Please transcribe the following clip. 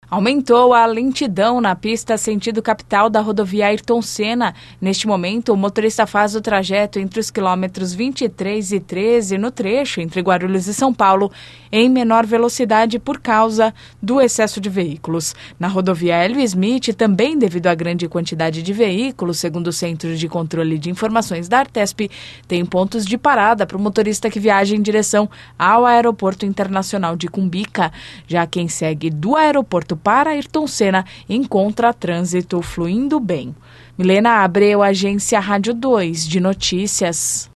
Aumentou a lentidão na pista sentido capital da rodovia Ayrton Senna. Neste momento, o motorista faz o trajeto entre os quilômetros 23 e 13 no trecho entre Guarulhos e São Paulo em menor velocidade por causa do excesso de veículos. Na rodovia Hélio Smith, também devido à grande quantidade de veículos, segundo o Centro de Controle de Informações da Artesp, tem pontos de parada para o motorista que viaja em direção ao Aeroporto Internacional de Cumbica. Já quem segue do aeroporto para Ayrton Senna encontra trânsito fluindo bem. Milena Abreu, Agência Rádio 2 de Notícias.